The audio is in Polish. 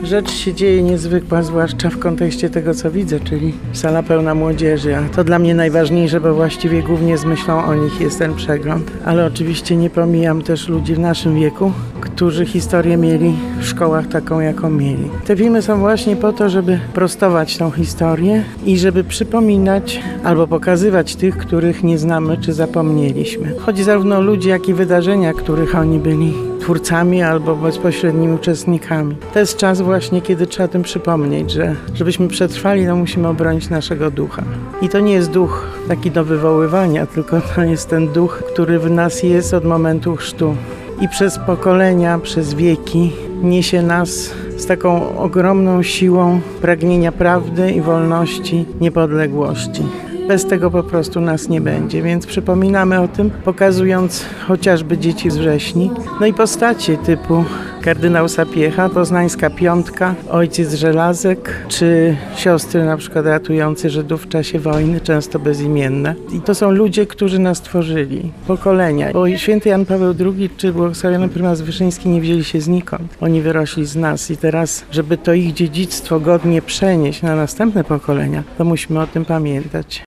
Rzecz się dzieje niezwykła, zwłaszcza w kontekście tego, co widzę, czyli sala pełna młodzieży, a to dla mnie najważniejsze, bo właściwie głównie z myślą o nich jest ten przegląd. Ale oczywiście nie pomijam też ludzi w naszym wieku, którzy historię mieli w szkołach taką, jaką mieli. Te filmy są właśnie po to, żeby prostować tą historię i żeby przypominać albo pokazywać tych, których nie znamy czy zapomnieliśmy. Chodzi zarówno o ludzi, jak i wydarzenia, których oni byli twórcami albo bezpośrednimi uczestnikami. To jest czas właśnie, kiedy trzeba o tym przypomnieć, że żebyśmy przetrwali, to musimy obronić naszego ducha. I to nie jest duch taki do wywoływania, tylko to jest ten duch, który w nas jest od momentu chrztu. I przez pokolenia, przez wieki niesie nas z taką ogromną siłą pragnienia prawdy i wolności, niepodległości. Bez tego po prostu nas nie będzie, więc przypominamy o tym, pokazując chociażby dzieci z wrześni. No i postacie typu kardynał Sapiecha, Poznańska Piątka, ojciec Żelazek, czy siostry na przykład ratujące Żydów w czasie wojny, często bezimienne. I to są ludzie, którzy nas tworzyli, pokolenia. Bo święty Jan Paweł II czy błogosławiony prymas Wyszyński nie wzięli się znikąd. Oni wyrośli z nas i teraz, żeby to ich dziedzictwo godnie przenieść na następne pokolenia, to musimy o tym pamiętać.